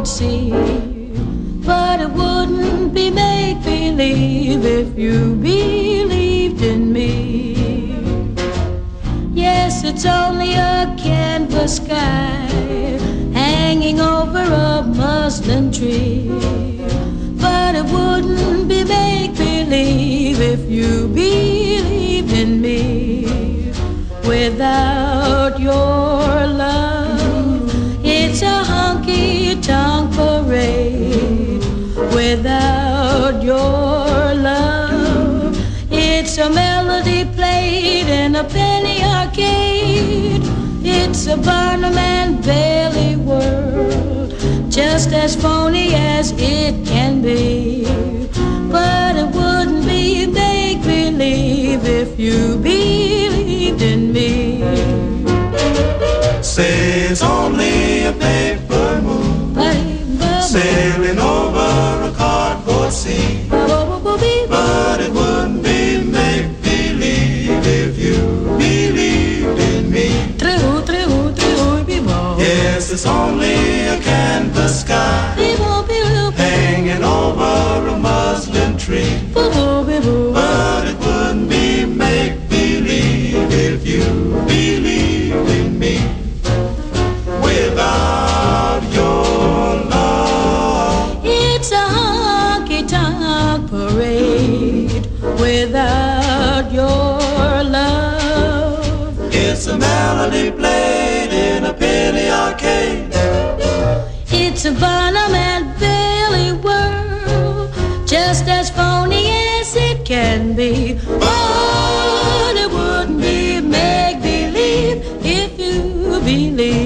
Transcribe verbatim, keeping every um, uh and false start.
could see. But it wouldn't be make-believe if you believed in me. Yes, it's only a canvas sky hanging over a muslin tree. But it wouldn't be make-believe if you believed in me. Without your love, it's a honky-tonk parade. Without your love, it's a melody played in a penny arcade. It's a Barnum and Bailey world, just as phony as it can be. But it wouldn't be make-believe if you believed in me. Say it's only a paper moon sailing over a cardboard sea. But it wouldn't be make-believe if you believed in me. Yes, it's only a canvas sky hanging over a muslin tree. But it wouldn't be make-believe if you believed in me. Without your love, it's a honky-tonk parade. Without your love, it's a melody played in a penny arcade. It's a Barnum and Bailey world, just as phony as it can be. But it wouldn't be make-believe if you believe